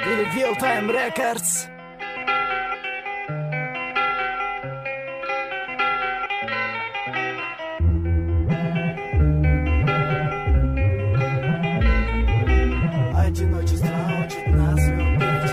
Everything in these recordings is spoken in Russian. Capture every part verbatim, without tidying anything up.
или Will Time Records. Одиночество учит нас любить.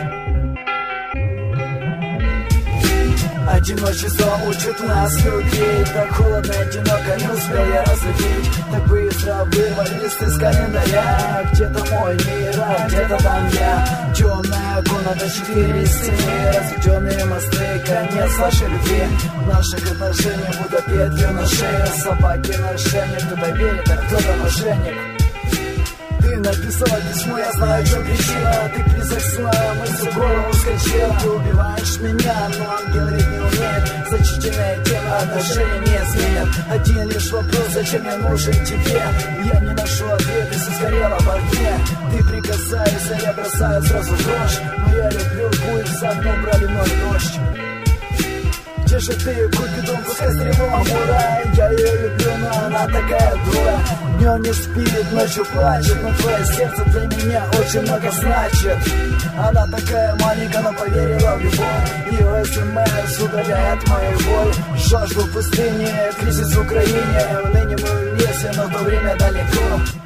Одиночество учит нас любить. Так холодно, одиноко, не успел я разлюбить. Так быстро вырвали листы с календаря. Где-то мой мир, а где-то там я. Темная комната, четыре стены, разведенные мосты, конец нашей любви. В наших отношениях будто петлю на шее. Собаки на шее, кто-то верит, а кто-то мошенник. Ты написала письмо, я знаю, что причина. Ты присохсила, мысль в голову скачала. Ты убиваешь меня, но ангел ведь не умеет. Значительная тема, отношения не изменят. Один лишь вопрос, зачем я нужен тебе? Я не ношу ответ, и все сгорело в огне. Ты прикасаешься, я бросаю сразу в дрожь. Но я люблю путь, за окном проливной дождь. Где же ты, Купидон, пускай стрелу Амура. Я ее люблю, но она такая дура. Днем не спит, ночью плачет. Но твое сердце для меня очень много значит. Она такая маленькая, но поверила в любовь. Ее смс удаляет мою боль. Жажду в пустыне, кризис в Украине. Ныне мы в лесе, но то время далеко.